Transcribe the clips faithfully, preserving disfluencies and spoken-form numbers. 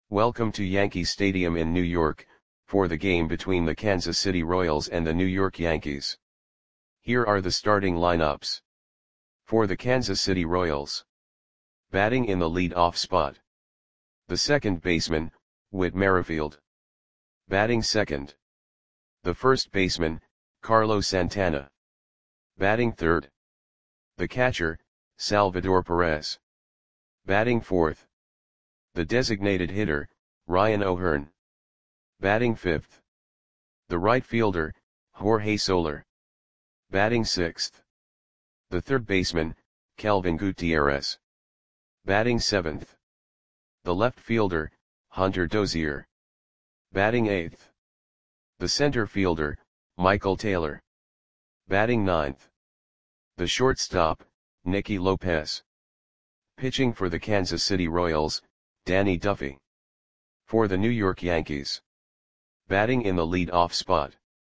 Welcome to Yankee Stadium in New York, for the game between the Kansas City Royals and the New York Yankees. Here are the starting lineups. For the Kansas City Royals. Batting in the lead-off spot. The second baseman, Whit Merrifield. Batting second. The first baseman, Carlos Santana. Batting third. The catcher, Salvador Perez. Batting fourth. The designated hitter, Ryan O'Hearn. Batting fifth. The right fielder, Jorge Soler. Batting sixth. The third baseman, Kelvin Gutierrez. Batting seventh. The left fielder, Hunter Dozier. Batting eighth. The center fielder, Michael Taylor. Batting ninth. The shortstop, Nicky Lopez. Pitching for the Kansas City Royals, Danny Duffy. For the New York Yankees. Batting in the lead-off spot.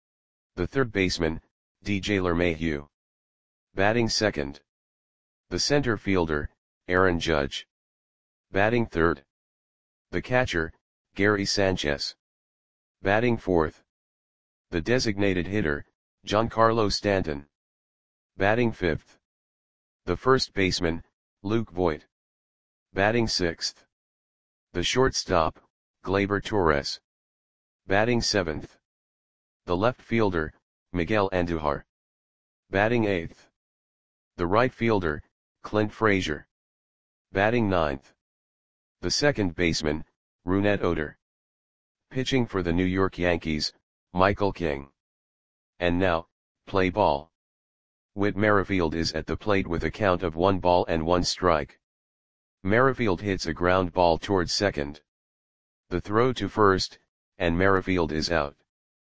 The third baseman, D J LeMahieu. Batting second. The center fielder, Aaron Judge. Batting third. The catcher, Gary Sanchez. Batting fourth. The designated hitter, Giancarlo Stanton. Batting fifth. The first baseman, Luke Voit. Batting sixth. The shortstop, Gleyber Torres. Batting seventh. The left fielder, Miguel Andujar. Batting eighth. The right fielder, Clint Frazier. Batting ninth. The second baseman, Rougned Odor. Pitching for the New York Yankees, Michael King. And now, play ball. Whit Merrifield is at the plate with a count of one ball and one strike. Merrifield hits a ground ball towards second. The throw to first, and Merrifield is out.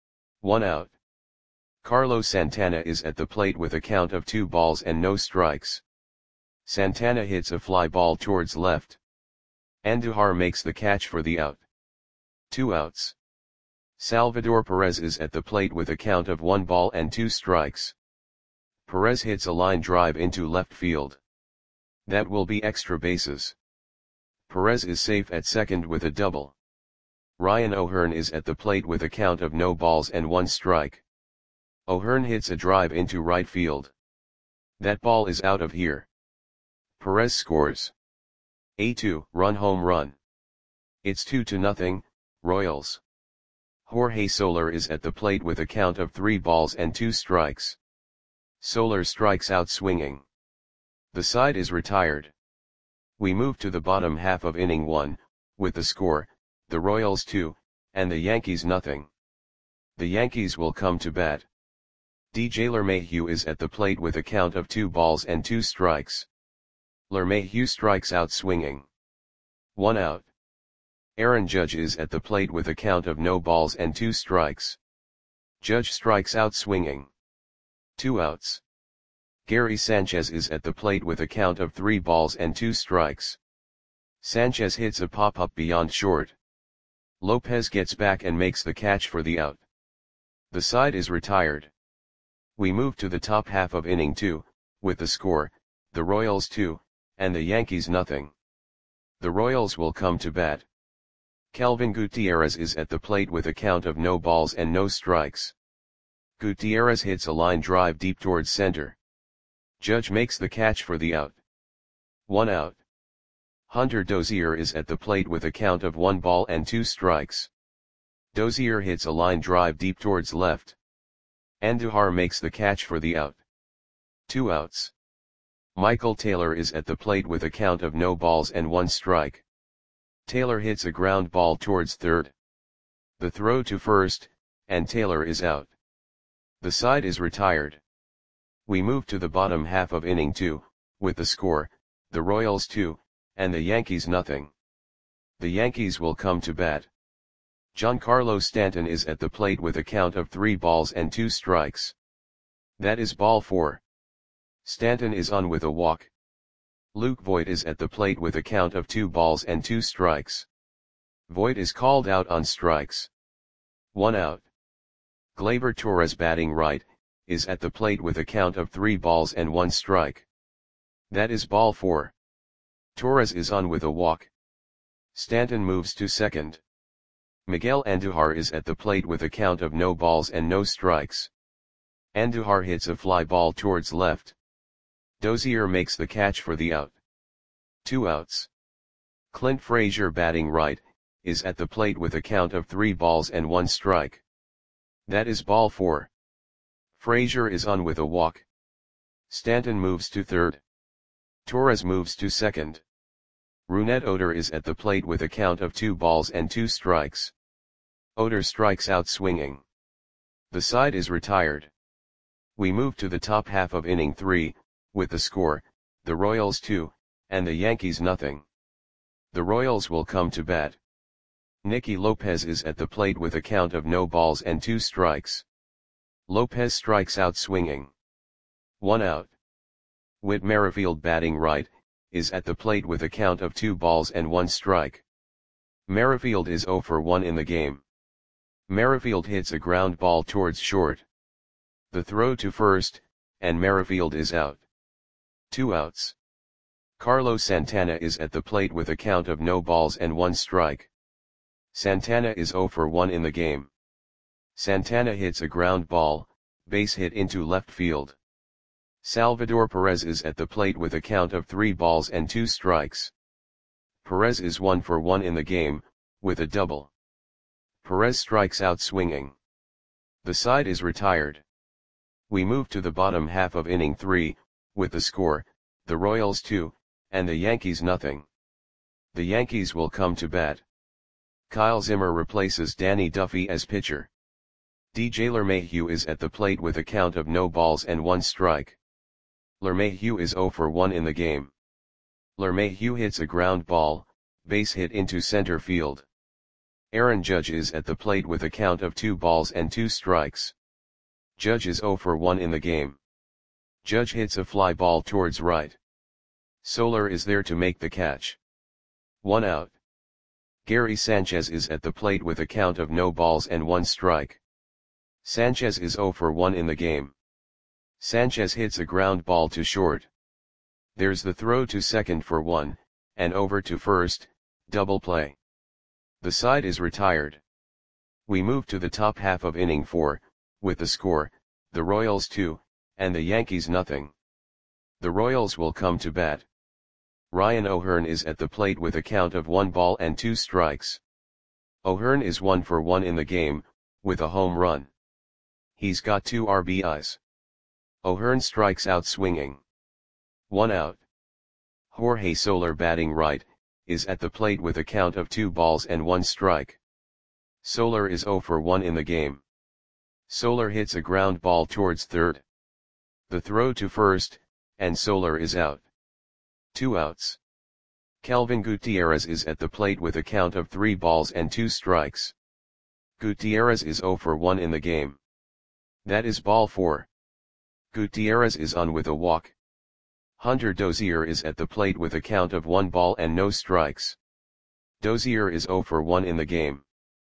One out. Carlos Santana is at the plate with a count of two balls and no strikes. Santana hits a fly ball towards left. Andujar makes the catch for the out. Two outs. Salvador Perez is at the plate with a count of one ball and two strikes. Perez hits a line drive into left field. That will be extra bases. Perez is safe at second with a double. Ryan O'Hearn is at the plate with a count of no balls and one strike. O'Hearn hits a drive into right field. That ball is out of here. Perez scores a two-run home run. It's two to nothing, Royals. Jorge Soler is at the plate with a count of three balls and two strikes. Soler strikes out swinging. The side is retired. We move to the bottom half of inning one, with the score, the Royals two, and the Yankees nothing. The Yankees will come to bat. D J LeMahieu is at the plate with a count of two balls and two strikes. LeMahieu strikes out swinging. One out. Aaron Judge is at the plate with a count of no balls and two strikes. Judge strikes out swinging. Two outs. Gary Sanchez is at the plate with a count of three balls and two strikes. Sanchez hits a pop-up beyond short. Lopez gets back and makes the catch for the out. The side is retired. We move to the top half of inning two, with the score, the Royals two, and the Yankees nothing. The Royals will come to bat. Kelvin Gutierrez is at the plate with a count of no balls and no strikes. Gutierrez hits a line drive deep towards center. Judge makes the catch for the out. One out. Hunter Dozier is at the plate with a count of one ball and two strikes. Dozier hits a line drive deep towards left. Andujar makes the catch for the out. Two outs. Michael Taylor is at the plate with a count of no balls and one strike. Taylor hits a ground ball towards third. The throw to first, and Taylor is out. The side is retired. We move to the bottom half of inning two, with the score, the Royals two, and the Yankees nothing. The Yankees will come to bat. Giancarlo Stanton is at the plate with a count of three balls and two strikes. That is ball four. Stanton is on with a walk. Luke Voit is at the plate with a count of two balls and two strikes. Voit is called out on strikes. One out. Gleyber Torres batting right, is at the plate with a count of three balls and one strike. That is ball four. Torres is on with a walk. Stanton moves to second. Miguel Andujar is at the plate with a count of no balls and no strikes. Andujar hits a fly ball towards left. Dozier makes the catch for the out. Two outs. Clint Frazier, batting right, is at the plate with a count of three balls and one strike. That is ball four. Frazier is on with a walk. Stanton moves to third. Torres moves to second. Rougned Odor is at the plate with a count of two balls and two strikes. Odor strikes out swinging. The side is retired. We move to the top half of inning three, with the score, the Royals two, and the Yankees nothing. The Royals will come to bat. Nicky Lopez is at the plate with a count of no balls and two strikes. Lopez strikes out swinging. One out. Whit Merrifield, batting right, is at the plate with a count of two balls and one strike. Merrifield is zero for one in the game. Merrifield hits a ground ball towards short. The throw to first, and Merrifield is out. Two outs. Carlos Santana is at the plate with a count of no balls and one strike. Santana is zero for one in the game. Santana hits a ground ball, base hit into left field. Salvador Perez is at the plate with a count of three balls and two strikes. Perez is one for one in the game, with a double. Perez strikes out swinging. The side is retired. We move to the bottom half of inning three, with the score, the Royals two, and the Yankees nothing. The Yankees will come to bat. Kyle Zimmer replaces Danny Duffy as pitcher. D J LeMahieu is at the plate with a count of no balls and one strike. LeMahieu is zero for one in the game. LeMahieu hits a ground ball, base hit into center field. Aaron Judge is at the plate with a count of two balls and two strikes. Judge is zero for one in the game. Judge hits a fly ball towards right. Soler is there to make the catch. One out. Gary Sanchez is at the plate with a count of no balls and one strike. Sanchez is zero for one in the game. Sanchez hits a ground ball to short. There's the throw to second for one, and over to first, double play. The side is retired. We move to the top half of inning four, with the score, the Royals two, and the Yankees nothing. The Royals will come to bat. Ryan O'Hearn is at the plate with a count of one ball and two strikes. O'Hearn is one for one in the game, with a home run. He's got two R B Is. O'Hearn strikes out swinging. One out. Jorge Soler, batting right, is at the plate with a count of two balls and one strike. Soler is zero for one in the game. Soler hits a ground ball towards third. The throw to first, and Soler is out. Two outs. Kelvin Gutierrez is at the plate with a count of three balls and two strikes. Gutierrez is zero for one in the game. That is ball four. Gutierrez is on with a walk. Hunter Dozier is at the plate with a count of one ball and no strikes. Dozier is zero for one in the game.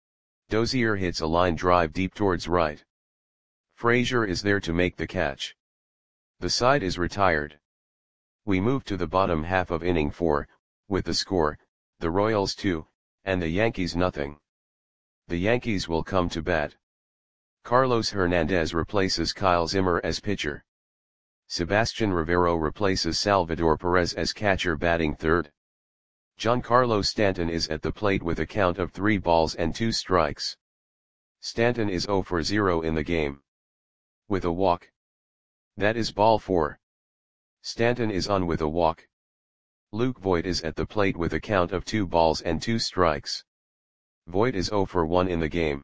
Dozier hits a line drive deep towards right. Frazier is there to make the catch. The side is retired. We move to the bottom half of inning four, with the score, the Royals two, and the Yankees nothing. The Yankees will come to bat. Carlos Hernandez replaces Kyle Zimmer as pitcher. Sebastian Rivero replaces Salvador Perez as catcher, batting third. Giancarlo Stanton is at the plate with a count of three balls and two strikes. Stanton is zero for zero in the game. With a walk. That is ball four. Stanton is on with a walk. Luke Voit is at the plate with a count of two balls and two strikes. Voit is zero for one in the game.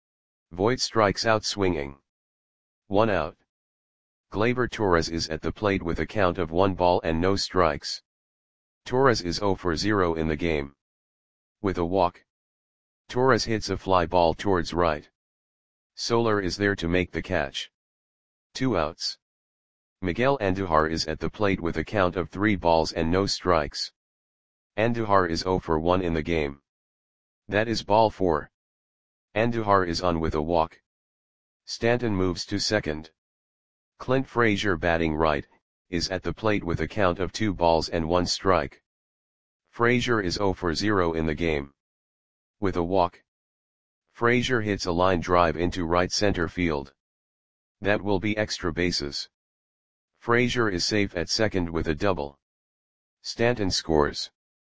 Voit strikes out swinging. One out. Gleyber Torres is at the plate with a count of one ball and no strikes. Torres is zero for zero in the game. With a walk. Torres hits a fly ball towards right. Soler is there to make the catch. Two outs. Miguel Andujar is at the plate with a count of three balls and no strikes. Andujar is zero for one in the game. That is ball four. Andujar is on with a walk. Stanton moves to second. Clint Frazier, batting right, is at the plate with a count of two balls and one strike. Frazier is zero for zero in the game. with a walk. Frazier hits a line drive into right center field. That will be extra bases. Frazier is safe at second with a double. Stanton scores.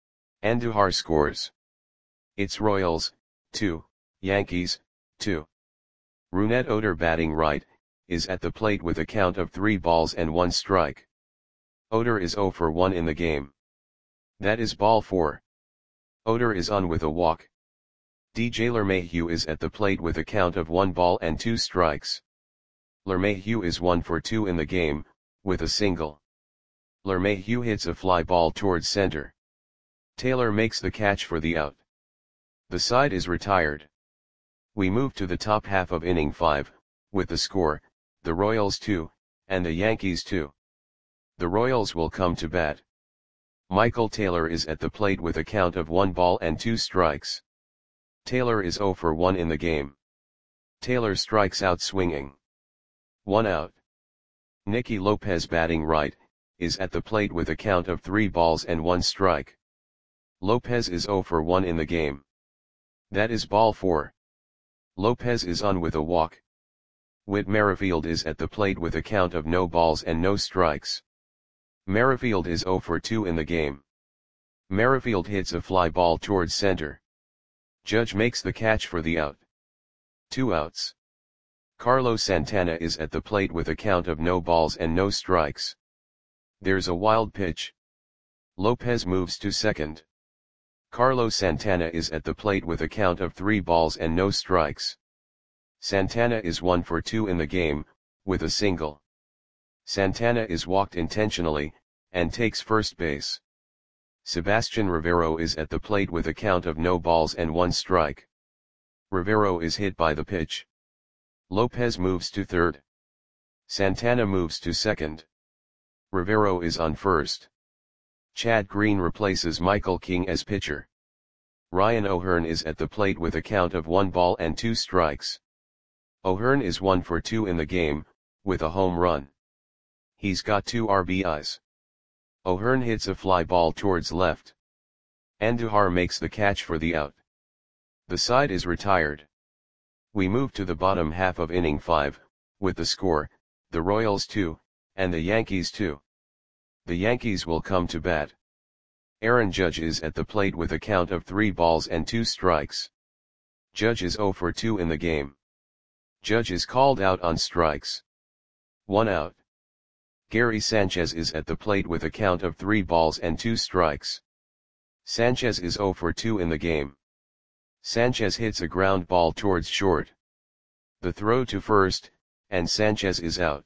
Andujar scores. It's Royals, two, Yankees, two. Rougned Odor batting right, is at the plate with a count of three balls and one strike. Odor is zero for one in the game. That is ball four. Odor is on with a walk. D J LeMahieu is at the plate with a count of one ball and two strikes. LeMahieu is one for two in the game, with a single. LeMahieu hits a fly ball towards center. Taylor makes the catch for the out. The side is retired. We move to the top half of inning five, with the score, the Royals two, and the Yankees two. The Royals will come to bat. Michael Taylor is at the plate with a count of one ball and two strikes. Taylor is zero for one in the game. Taylor strikes out swinging. One out. Nicky Lopez batting right, is at the plate with a count of three balls and one strike. Lopez is zero for one in the game. That is ball four. Lopez is on with a walk. Whit Merrifield is at the plate with a count of no balls and no strikes. Merrifield is zero for two in the game. Merrifield hits a fly ball towards center. Judge makes the catch for the out. Two outs. Carlos Santana is at the plate with a count of no balls and no strikes. There's a wild pitch. Lopez moves to second. Carlos Santana is at the plate with a count of three balls and no strikes. Santana is one for two in the game, with a single. Santana is walked intentionally, and takes first base. Sebastian Rivero is at the plate with a count of no balls and one strike. Rivero is hit by the pitch. Lopez moves to third. Santana moves to second. Rivero is on first. Chad Green replaces Michael King as pitcher. Ryan O'Hearn is at the plate with a count of one ball and two strikes. O'Hearn is one for two in the game, with a home run. He's got two R B Is. O'Hearn hits a fly ball towards left. Andujar makes the catch for the out. The side is retired. We move to the bottom half of inning five, with the score, the Royals two, and the Yankees two. The Yankees will come to bat. Aaron Judge is at the plate with a count of three balls and two strikes. Judge is zero for two in the game. Judge is called out on strikes. One out. Gary Sanchez is at the plate with a count of three balls and two strikes. Sanchez is zero for two in the game. Sanchez hits a ground ball towards short. The throw to first, and Sanchez is out.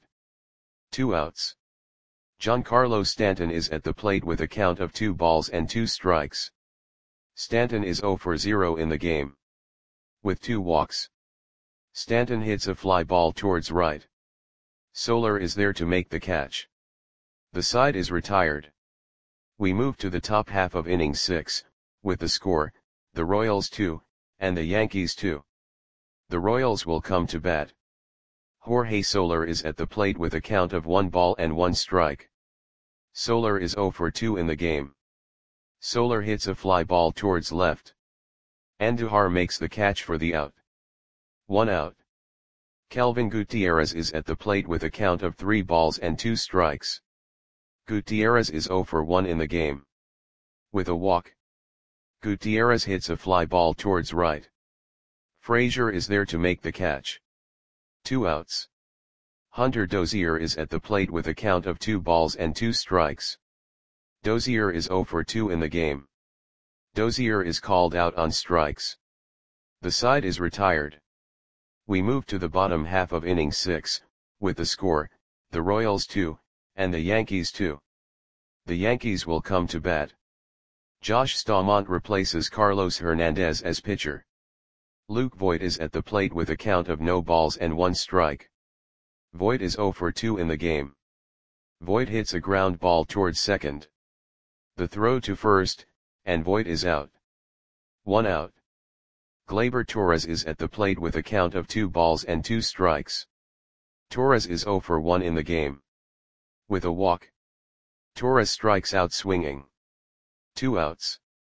Two outs. Giancarlo Stanton is at the plate with a count of two balls and two strikes. Stanton is zero for zero in the game. With two walks. Stanton hits a fly ball towards right. Soler is there to make the catch. The side is retired. We move to the top half of inning six, with the score, the Royals two, and the Yankees two. The Royals will come to bat. Jorge Soler is at the plate with a count of one ball and one strike. Soler is zero for two in the game. Soler hits a fly ball towards left. Andujar makes the catch for the out. One out. Kelvin Gutierrez is at the plate with a count of three balls and two strikes. Gutierrez is zero for one in the game. With a walk. Gutierrez hits a fly ball towards right. Frazier is there to make the catch. Two outs. Hunter Dozier is at the plate with a count of two balls and two strikes. Dozier is zero for two in the game. Dozier is called out on strikes. The side is retired. We move to the bottom half of inning six, with the score, the Royals two, and the Yankees two. The Yankees will come to bat. Josh Staumont replaces Carlos Hernandez as pitcher. Luke Voit is at the plate with a count of no balls and one strike. Voit is zero for two in the game. Voit hits a ground ball towards second. The throw to first, and Voit is out. One out. Gleyber Torres is at the plate with a count of two balls and two strikes. Torres is zero for one in the game. With a walk. Torres strikes out swinging. Two outs.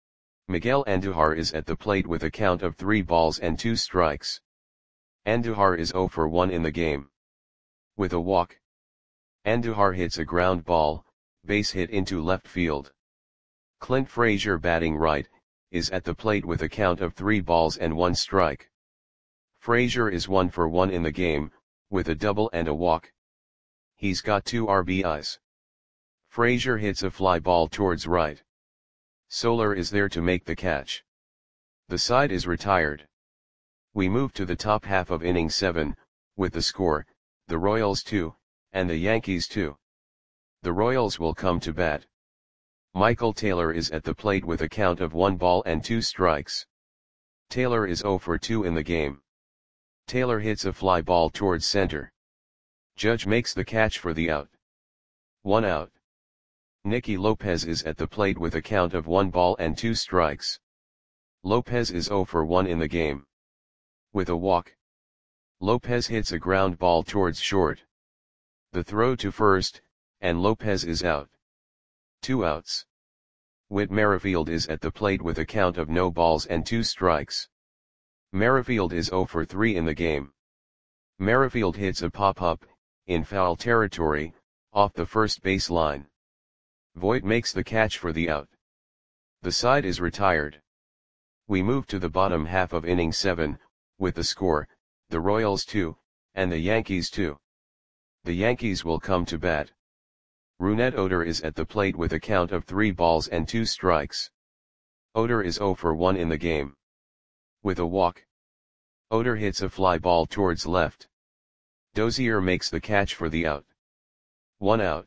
Miguel Andujar is at the plate with a count of three balls and two strikes. Andujar is zero for one in the game. With a walk. Andujar hits a ground ball, base hit into left field. Clint Frazier, batting right, is at the plate with a count of three balls and one strike. Frazier is one for one in the game, with a double and a walk. He's got two R B Is. Frazier hits a fly ball towards right. Soler is there to make the catch. The side is retired. We move to the top half of inning seven, with the score, the Royals two, and the Yankees two. The Royals will come to bat. Michael Taylor is at the plate with a count of one ball and two strikes. Taylor is zero for two in the game. Taylor hits a fly ball towards center. Judge makes the catch for the out. One out. Nicky Lopez is at the plate with a count of one ball and two strikes. Lopez is zero for one in the game. With a walk. Lopez hits a ground ball towards short. The throw to first, and Lopez is out. Two outs. Whit Merrifield is at the plate with a count of no balls and two strikes. Merrifield is zero for three in the game. Merrifield hits a pop-up, in foul territory, off the first base line. Voit makes the catch for the out. The side is retired. We move to the bottom half of inning seven, with the score, the Royals two, and the Yankees two. The Yankees will come to bat. Rougned Odor is at the plate with a count of three balls and two strikes. Odor is zero for one in the game. With a walk. Odor hits a fly ball towards left. Dozier makes the catch for the out. One out.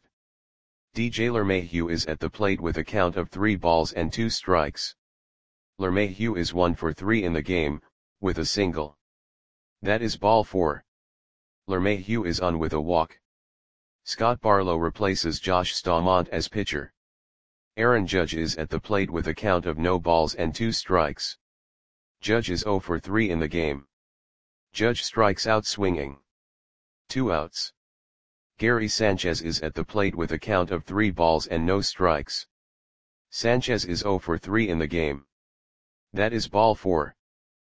D J LeMahieu is at the plate with a count of three balls and two strikes. LeMahieu is one for three in the game, with a single. That is ball four. LeMahieu is on with a walk. Scott Barlow replaces Josh Staumont as pitcher. Aaron Judge is at the plate with a count of no balls and two strikes. Judge is zero for three in the game. Judge strikes out swinging. Two outs. Gary Sanchez is at the plate with a count of three balls and no strikes. Sanchez is zero for three in the game. That is ball four.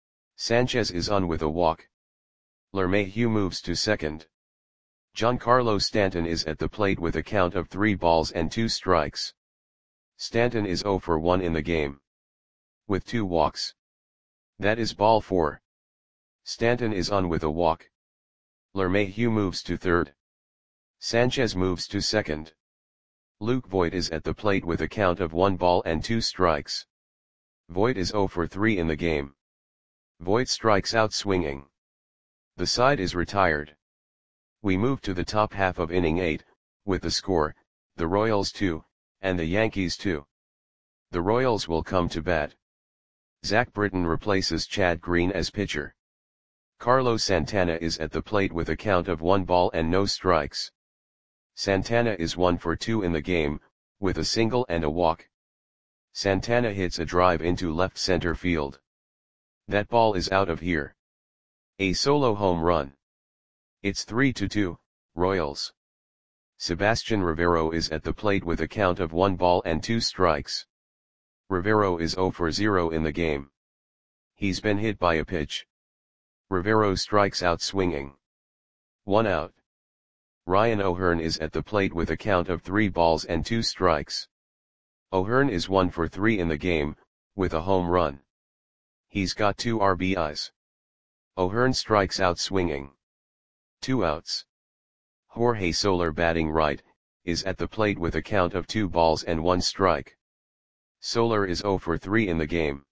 Sanchez is on with a walk. LeMahieu moves to second. Giancarlo Stanton is at the plate with a count of three balls and two strikes. Stanton is zero for one in the game. With two walks. That is ball four. Stanton is on with a walk. LeMahieu moves to third. Sanchez moves to second. Luke Voit is at the plate with a count of one ball and two strikes. Voit is zero for three in the game. Voit strikes out swinging. The side is retired. We move to the top half of inning eight, with the score, the Royals two, and the Yankees two. The Royals will come to bat. Zach Britton replaces Chad Green as pitcher. Carlos Santana is at the plate with a count of one ball and no strikes. Santana is one for two in the game, with a single and a walk. Santana hits a drive into left center field. That ball is out of here. A solo home run. It's three to two, Royals. Sebastian Rivero is at the plate with a count of one ball and two strikes. Rivero is zero for zero in the game. He's been hit by a pitch. Rivero strikes out swinging. One out. Ryan O'Hearn is at the plate with a count of three balls and two strikes. O'Hearn is one for three in the game, with a home run. He's got two R B Is. O'Hearn strikes out swinging. Two outs. Jorge Soler, batting right, is at the plate with a count of two balls and one strike. Soler is zero for three in the game.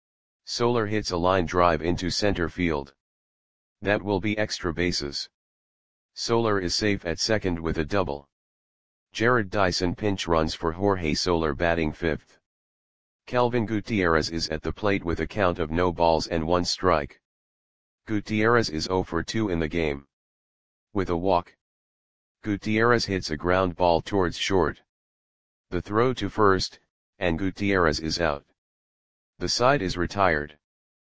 Soler hits a line drive into center field. That will be extra bases. Soler is safe at second with a double. Jared Dyson pinch runs for Jorge Soler, batting fifth. Kelvin Gutierrez is at the plate with a count of no balls and one strike. Gutierrez is zero for two in the game. With a walk. Gutierrez hits a ground ball towards short. The throw to first, and Gutierrez is out. The side is retired.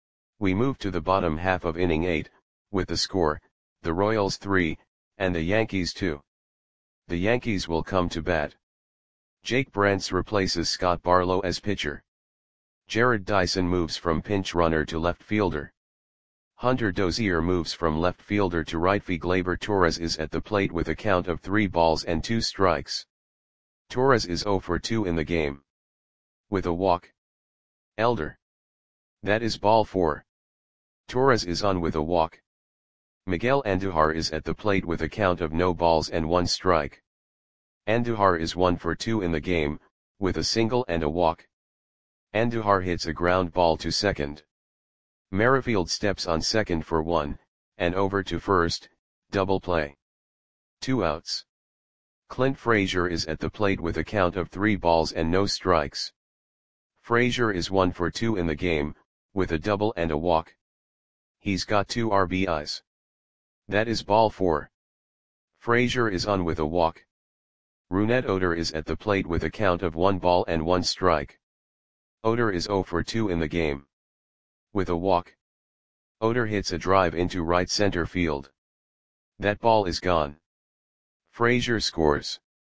We move to the bottom half of inning eight, with the score, the Royals three, and the Yankees two. The Yankees will come to bat. Jake Brantz replaces Scott Barlow as pitcher. Jarrod Dyson moves from pinch runner to left fielder. Hunter Dozier moves from left fielder to right field. Gleyber Torres is at the plate with a count of three balls and two strikes. Torres is zero for two in the game. With a walk. Elder. That is ball four. Torres is on with a walk. Miguel Andujar is at the plate with a count of no balls and one strike. Andujar is one for two in the game, with a single and a walk. Andujar hits a ground ball to second. Merrifield steps on second for one, and over to first, double play. Two outs. Clint Frazier is at the plate with a count of three balls and no strikes. Frazier is one for two in the game, with a double and a walk. He's got two R B Is. That is ball four. Frazier is on with a walk. Rougned Odor is at the plate with a count of one ball and one strike. Odor is zero for two in the game. With a walk. Odor hits a drive into right center field. That ball is gone. Frazier scores.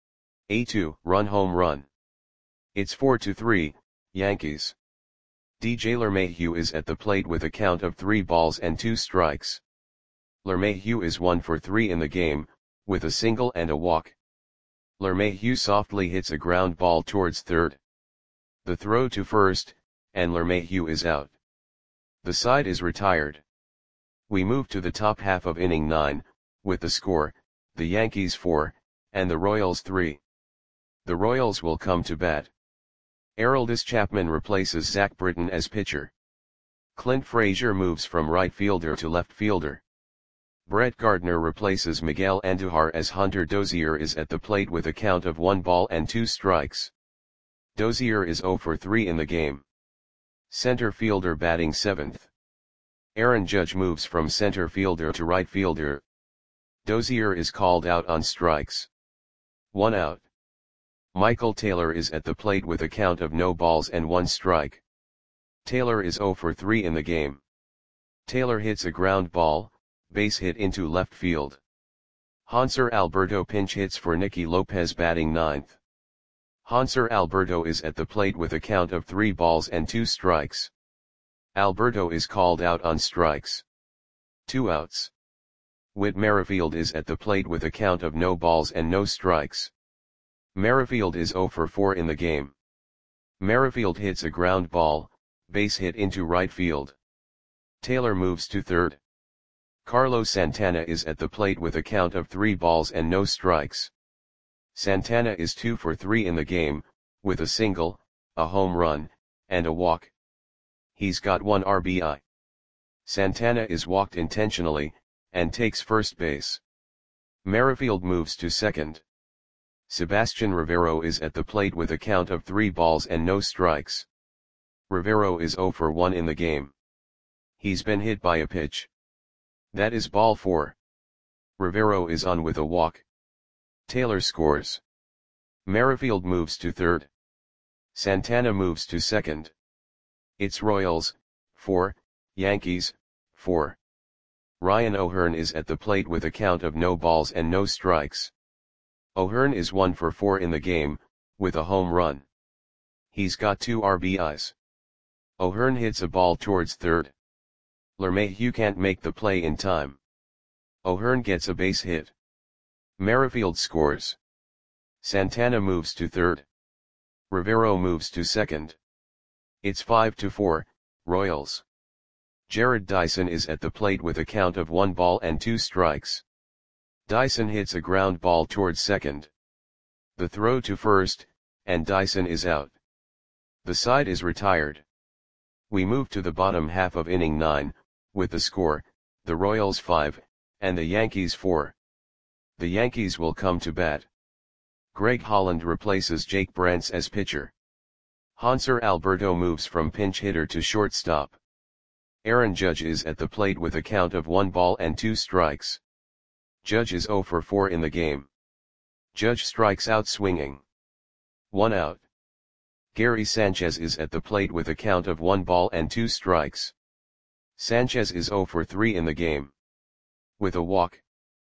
A two-run home run. It's four to three, Yankees. D J LeMahieu is at the plate with a count of three balls and two strikes. LeMahieu is one for three in the game, with a single and a walk. LeMahieu softly hits a ground ball towards third. The throw to first, and LeMahieu is out. The side is retired. We move to the top half of inning nine, with the score, the Yankees four, and the Royals three. The Royals will come to bat. Aroldis Chapman replaces Zach Britton as pitcher. Clint Frazier moves from right fielder to left fielder. Brett Gardner replaces Miguel Andujar as Hunter Dozier is at the plate with a count of one ball and two strikes. Dozier is zero for three in the game. Center fielder batting seventh. Aaron Judge moves from center fielder to right fielder. Dozier is called out on strikes. One out. Michael Taylor is at the plate with a count of no balls and one strike. Taylor is zero for three in the game. Taylor hits a ground ball, base hit into left field. Hanser Alberto pinch hits for Nicky Lopez batting ninth. Hanser Alberto is at the plate with a count of three balls and two strikes. Alberto is called out on strikes. Two outs. Whit Merrifield is at the plate with a count of no balls and no strikes. Merrifield is zero for four in the game. Merrifield hits a ground ball, base hit into right field. Taylor moves to third. Carlos Santana is at the plate with a count of three balls and no strikes. Santana is two for three in the game, with a single, a home run, and a walk. He's got one R B I. Santana is walked intentionally, and takes first base. Merrifield moves to second. Sebastian Rivero is at the plate with a count of three balls and no strikes. Rivero is zero for one in the game. He's been hit by a pitch. That is ball four. Rivero is on with a walk. Taylor scores. Merrifield moves to third. Santana moves to second. It's Royals, four, Yankees, four. Ryan O'Hearn is at the plate with a count of no balls and no strikes. O'Hearn is one for four in the game, with a home run. He's got two R B Is. O'Hearn hits a ball towards third. LeMahieu can't make the play in time. O'Hearn gets a base hit. Merrifield scores. Santana moves to third. Rivero moves to second. It's five to four, Royals. Jarrod Dyson is at the plate with a count of one ball and two strikes. Dyson hits a ground ball towards second. The throw to first, and Dyson is out. The side is retired. We move to the bottom half of inning nine, with the score, the Royals five, and the Yankees four. The Yankees will come to bat. Greg Holland replaces Jake Brantz as pitcher. Hanser Alberto moves from pinch hitter to shortstop. Aaron Judge is at the plate with a count of one ball and two strikes. Judge is zero for four in the game. Judge strikes out swinging. One out. Gary Sanchez is at the plate with a count of one ball and two strikes. Sanchez is zero for three in the game. With a walk.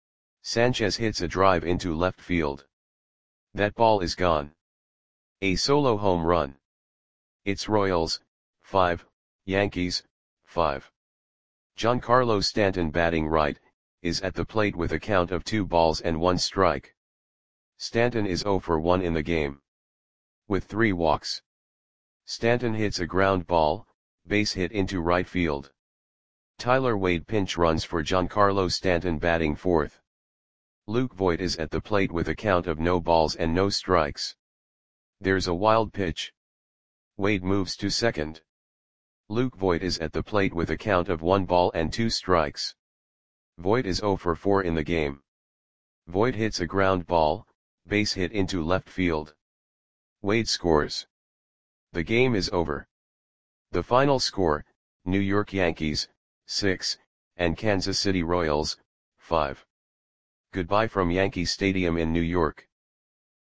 Sanchez hits a drive into left field. That ball is gone. A solo home run. It's Royals, five, Yankees, five. Giancarlo Stanton batting right, is at the plate with a count of two balls and one strike. Stanton is zero for one in the game, with three walks. Stanton hits a ground ball, base hit into right field. Tyler Wade pinch runs for Giancarlo Stanton batting fourth. Luke Voit is at the plate with a count of no balls and no strikes. There's a wild pitch. Wade moves to second. Luke Voit is at the plate with a count of one ball and two strikes. Voit is zero for four in the game. Voit hits a ground ball, base hit into left field. Wade scores. The game is over. The final score, New York Yankees, six, and Kansas City Royals, five. Goodbye from Yankee Stadium in New York.